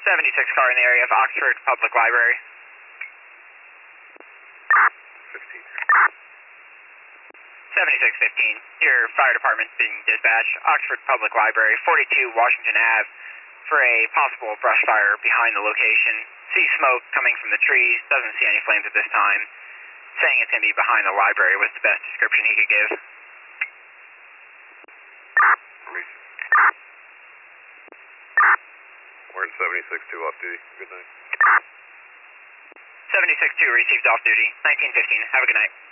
76 car in the area of Oxford Public Library. 15. 7615, your fire department's being dispatched. Oxford Public Library, 42 Washington Ave, for a possible brush fire behind the location. See smoke coming from the trees, doesn't see any flames at this time. Saying it's going to be behind the library was the best description he could give. We're in 76-2 off duty. Good night. 76-2 received off duty, 1915. Have a good night.